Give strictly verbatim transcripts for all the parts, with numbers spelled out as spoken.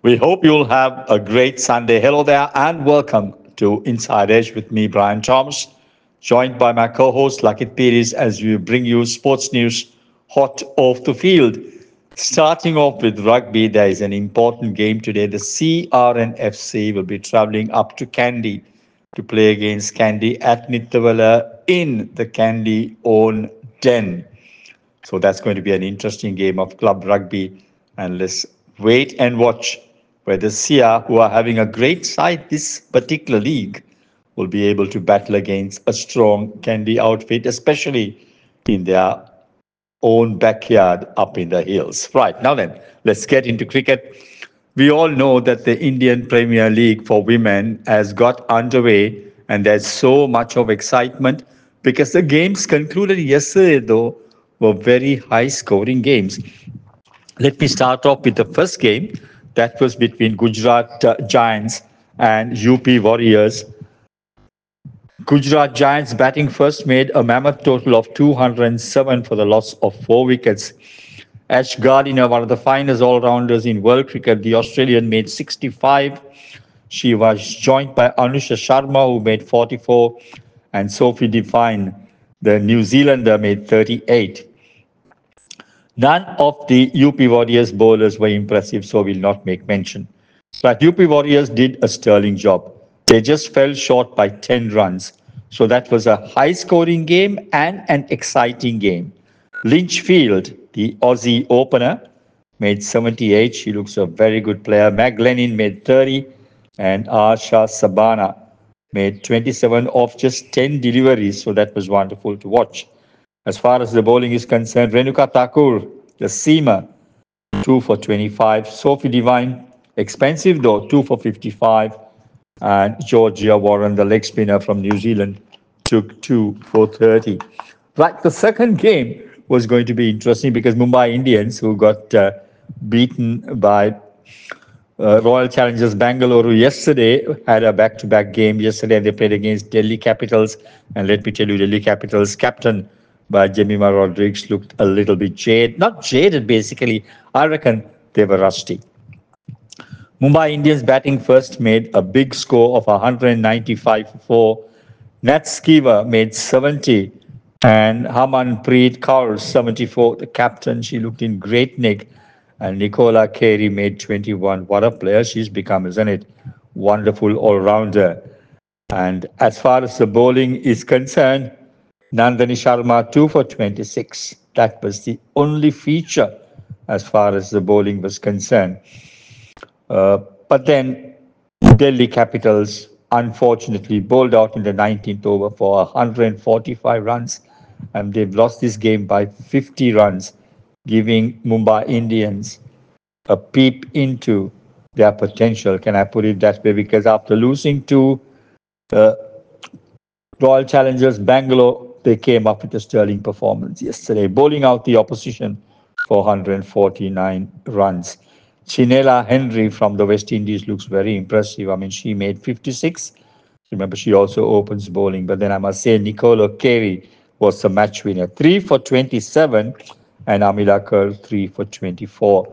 We hope you'll have a great Sunday. Hello there, and welcome to Inside Edge with me, Brian Thomas, joined by my co host, Lakit Piris, as we bring you sports news hot off the field. Starting off with rugby, there is an important game today. The C R N F C will be traveling up to Kandy to play against Kandy at Nithawala in the Kandy own den. So that's going to be an interesting game of club rugby. And let's wait and watch whether Sia, who are having a great side this particular league, will be able to battle against a strong Kandy outfit, especially in their own backyard up in the hills. Right, now then, let's get into cricket. We all know that the Indian Premier League for women has got underway, and there's so much of excitement because the games concluded yesterday, though, were very high scoring games. Let me start off with the first game that was between Gujarat uh, Giants and U P Warriors. Gujarat Giants batting first made a mammoth total of two hundred seven for the loss of four wickets. Ash Gardiner, one of the finest all-rounders in world cricket, the Australian made sixty-five. She was joined by Anusha Sharma, who made forty-four, and Sophie Devine, the New Zealander, made thirty-eight. None of the U P Warriors bowlers were impressive, so we'll not make mention. But U P Warriors did a sterling job. They just fell short by ten runs. So that was a high scoring game and an exciting game. Lynchfield, the Aussie opener, made seventy-eight. She looks a very good player. Meg Lennon made thirty, and Asha Sabana made twenty-seven off just ten deliveries. So that was wonderful to watch. As far as the bowling is concerned, Renuka Thakur, the seamer, two for twenty-five. Sophie Devine, expensive though, two for fifty-five. And Georgia Warren, the leg spinner from New Zealand, took two for thirty. Right, the second game was going to be interesting because Mumbai Indians, who got uh, beaten by uh, Royal Challengers Bangalore yesterday, had a back-to-back game yesterday, and they played against Delhi Capitals. And let me tell you, Delhi Capitals captain by Jemima Rodriguez looked a little bit jaded. Not jaded, basically. I reckon they were rusty. Mumbai Indians batting first made a big score of one hundred ninety-five for four. Nat Skiver made seventy, and Harmanpreet Kaur seventy-four. The captain, she looked in great nick, and Nicola Carey made twenty-one. What a player she's become, isn't it? Wonderful all-rounder. And as far as the bowling is concerned, Nandini Sharma two for twenty-six. That was the only feature as far as the bowling was concerned. Uh, but then Delhi Capitals unfortunately bowled out in the nineteenth over for one hundred forty-five runs, and they've lost this game by fifty runs, giving Mumbai Indians a peep into their potential. Can I put it that way? Because after losing to uh, Royal Challengers Bangalore, they came up with a sterling performance yesterday, bowling out the opposition for one hundred forty-nine runs. Chinela Henry from the West Indies looks very impressive. I mean, she made fifty-six. Remember, she also opens bowling. But then I must say, Nicola Carey was the match winner. three for twenty-seven, and Amila Kerr, three for twenty-four.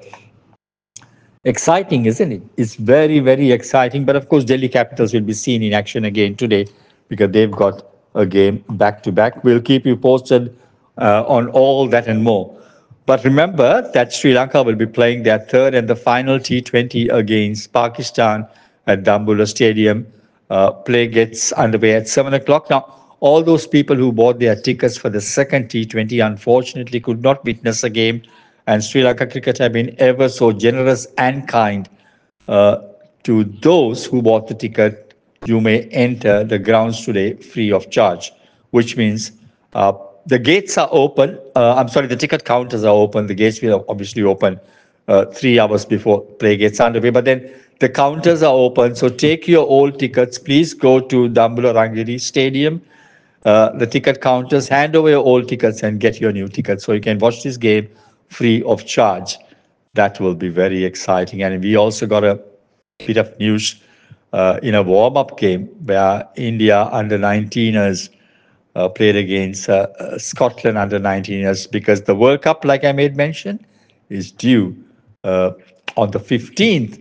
Exciting, isn't it? It's very, very exciting. But of course, Delhi Capitals will be seen in action again today because they've got a game back to back. We'll keep you posted uh, on all that and more. But remember that Sri Lanka will be playing their third and the final T twenty against Pakistan at Dambulla Stadium. Uh, play gets underway at seven o'clock. Now, all those people who bought their tickets for the second T twenty unfortunately could not witness the game. And Sri Lanka cricket have been ever so generous and kind uh, to those who bought the ticket. You may enter the grounds today free of charge, which means uh, the gates are open. Uh, I'm sorry, the ticket counters are open. The gates will obviously open uh, three hours before play gets underway. But then the counters are open. So take your old tickets. Please go to Dambulla Rangiri Stadium. Uh, the ticket counters, hand over your old tickets and get your new tickets so you can watch this game free of charge. That will be very exciting. And we also got a bit of news uh, in a warm-up game where India under nineteeners uh, played against uh, uh, Scotland under nineteeners because the World Cup, like I made mention, is due uh, on the fifteenth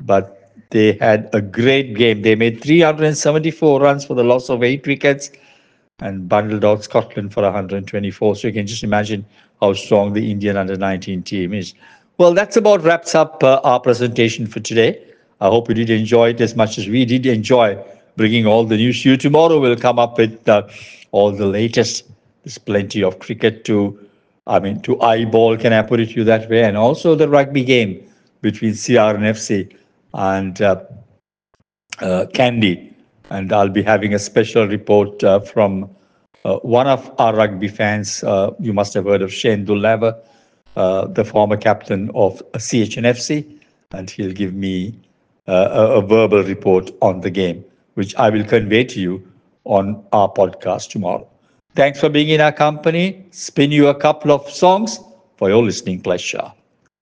but they had a great game. They made three hundred seventy-four runs for the loss of eight wickets and bundled out Scotland for one hundred twenty-four. So you can just imagine how strong the Indian under nineteen team is. Well, that's about wraps up uh, our presentation for today. I hope you did enjoy it as much as we did enjoy bringing all the news to you. Tomorrow we'll come up with uh, all the latest. There's plenty of cricket to, I mean, to eyeball, can I put it to you that way? And also the rugby game between C R and F C and uh, uh, Candy. And I'll be having a special report uh, from uh, one of our rugby fans. Uh, you must have heard of Shane Dullava, uh, the former captain of C H N F C, and he'll give me uh, a, a verbal report on the game, which I will convey to you on our podcast tomorrow. Thanks for being in our company. Spin you a couple of songs for your listening pleasure.